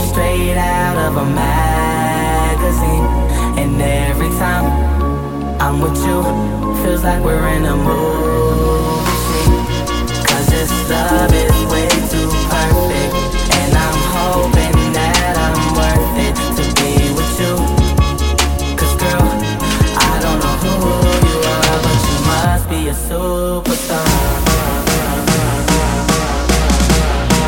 straight out of a magazine. And every time I'm with you, feels like we're in a movie scene. 'Cause this love is